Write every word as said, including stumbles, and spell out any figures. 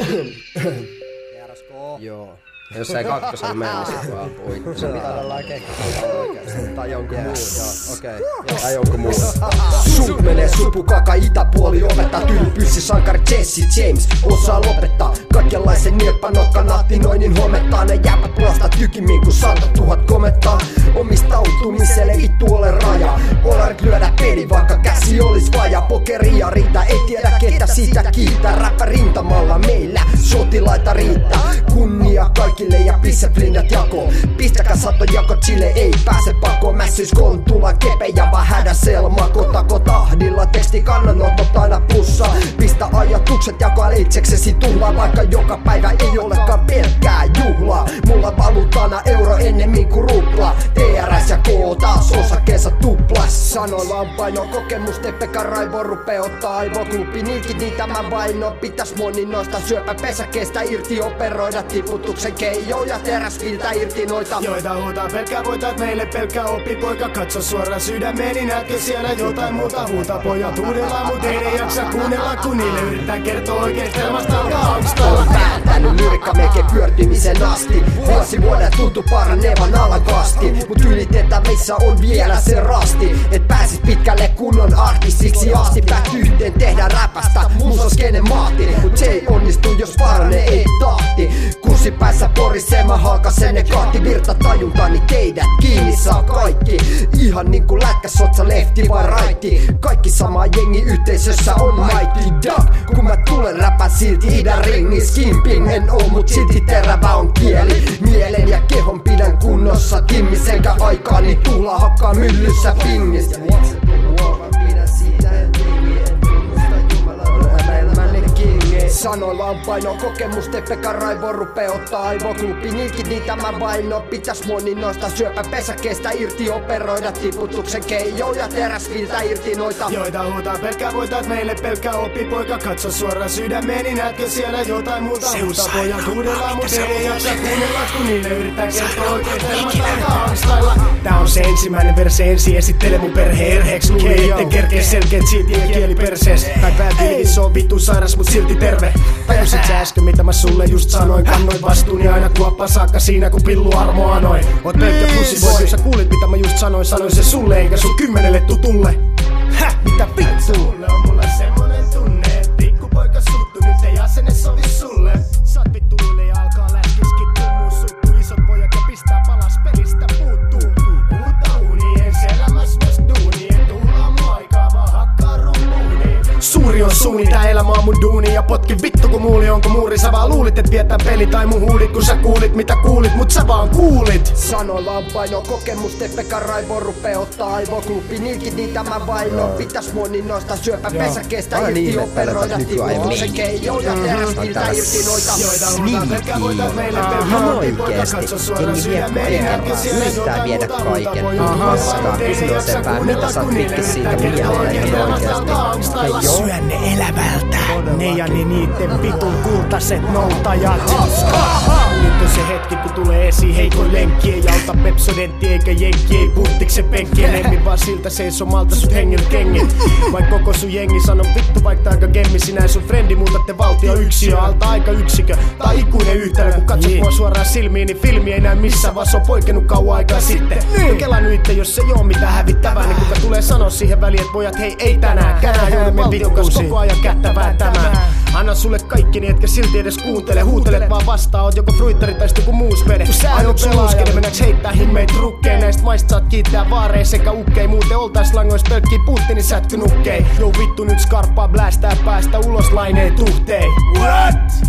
Joo. Ja jos ei kakkosella mene, niin sit vaan puittu. Se pitää olla kekkoa oikeesti. Tai jonkun muun, joo, okei. Tai jonkun muun. Sut menee supukaka itäpuoli ovetta. Tylypyssi sankari Jesse James osaa lopettaa kaikenlaisen nieppanokkanaattinoinnin homettaa. Ne jääpät puolesta tykimmin kun sata tuhat komettaa. Omistautumiselle vittu ole raja. Olarit lyödä peli vaikka käsi olis vaja. Pokeria riitä, ei tiedä ketä siitä kiittää. Räppä rintamalla meillä sotilaita riittää. Kunnia kaikille ja pisseflindat jako. Pistäkää satojako chille ei pääse pakoon. Mässyis kontulla kepejä vaan hädä selma. Kotako tahdilla teksti kannanotot aina plussaa. Pistä ajatukset jakaa itseksesi tuhlaa. Vaikka joka päivä ei olekaan pelkkää juhlaa. Mulla valuutana euro ennemmin kuin rupla. T R S ja K taas osakkeessa tuplas. Sanoilla on paino kokemus, te Pekka Raivo rupee ottaa aivoklubi. Niinkin niitä mä vaino. Pitäis moni noista syöpäpesäkeistä irti operoida. Tiputuksen keijo ja teräsviltä irti noita. Joita huutaa pelkkää voitat meille pelkkää oppipoika. Katso suoraan sydämeeni, näetkö siellä jotain muuta? Huuta pojat huudellaan, mut ei ne jaksa kuunnella, kun niille yrittää kertoa oikeesti elämästä alkaa angstailla. Olen päättänyt lyrikka melkein pyörtymisen asti. Vuosi vuoden tuntuu paranevan alakasti. Mut ylitettävissä on vielä se rasti. Et pääsis pitkälle kunnon artistiksi asti. Päät yhteen tehdään räpästä musaskenen maati. Mut se ei onnistu jos parane ei tahti. Kurssi päässä porisee mä halkasen ne kahti. Virta tajuntani teidät kiinni saa kaikki. Ihan niinku lätkäsotsa lefti vai raitti. Kaikki sama jengi yhteisössä on mighty duck. Kun mä tulen räpän silti idän ringin. Skimping en oo mut silti terävä on kieli. Mielen ja kehon pidän kunnossa timmis. Enkä aikaani tuhlaa hakkaa myllyssä pingistä. Sanoilla on paino kokemus, te Pekka Raivo rupee ottaa aivoklubi. Niinkin niitä mä vaino, pitäis moni noista syöpäpesäkeistä irti operoida. Tiputuksen keijo ja teräsviltä irti noita. Joita huutaa pelkkää voitat meille pelkkää oppipoika. Katso suoraan sydämeeni, näetkö siellä jotain muuta? Huuta pojat huudellaan, mut ei jaksa kuunnella, kun niille yrittää kertoa oikeesti elämästä alkaa angstailla. Tää on se ensimmäinen verse, ensi esittele mun perhe erheeks. Luuli etten kerkee selkeet silti kieli persees. Tai päätyy se on vittu sairas mut silti terve. Tajusit sä äsken mitä mä sulle just sanoin. Kannoin vastuuni aina kuoppa saakka siinä kun pillu armo anoin. Oot pelkkä pussiboy, jos sä kuulit mitä mä just sanoin. Sanoin se sulle eikä sun kymmenelle tutulle. Häh, mitä vittu? Sulle on mulla semmonen tunne, et pikkupoika suuttu. Nyt ei asenne sovi sulle. Saat vittuille ja alkaa läskiski tummuu suttu. Isot pojat ja pistää palas pelistä puuttuu. Uutta unien elämäs myös duuni. Et tuhlaa mun aikaa vaan hakkaa rummuuni. Suuri on suuni, tää elämä on mun duuni. Ja potki vittu kun muuli onko muuri. Sä vaan luulit et viettää peli tai mun huulit. Kun sä kuulit mitä kuulit, mut sä vaan kuulit. Sanoilla on paino kokemus, te Pekka Raivo rupee ottaa aivoklubi. Niinkin niitä mä vaino. Pitäis moni noista syöpäpesäkeistä irti operoida. Tiputuksen keijo ja teräsviltä irti noita. Joita huutaa pelkkää voitat meille pelkkää oppipoika. Katso suoraan sydämeeni, näetkö siellä jotain muuta? Huuta pojat vastaan, kysyä sepää mitä sä oot rikki siitä mieleen oikeesti. Syö ne elävältä, ne ja ne niitten vitun kultaset noutajat. Nyt on se hetki kun tulee esiin heikoin lenkki. Ei auta Pepsodentti eikä jenkki, ei puttikse penkki. Enemmän vaan siltä seisomalta sut hengil kengin. Vaik koko sun jengi sano vittu vaikka aika gemmi. Sinä ja sun frendi muutatte valtio yksiö alta aika yksikö. Tai ikuinen yhtälö kun katsot mua suoraan silmiin. Niin filmi ei näy missään vaan se on poikennut kauan aikaa sitten. Kelannut itse jos ei oo mitään hävittävää. Niin kuka tulee sanoa siihen väliin et pojat hei ei tänään. Kärää joudun valtion kanssa koko ajan kättävää tämä. Anna sulle kaikki niin etkä silti edes kuuntele. Huutelet vaan vastaan, oot joko fruittari tai joku muus vede. Ainut peluuskele mennäks heittää himmeit rukkeen. Näistä maista saat kiittää vaarei sekä ukkei. Muuten oltais langois pelkkii Putinin sätkynukkei. Jou vittu nyt skarppaa blästää päästä ulos laineen tuhtei. What?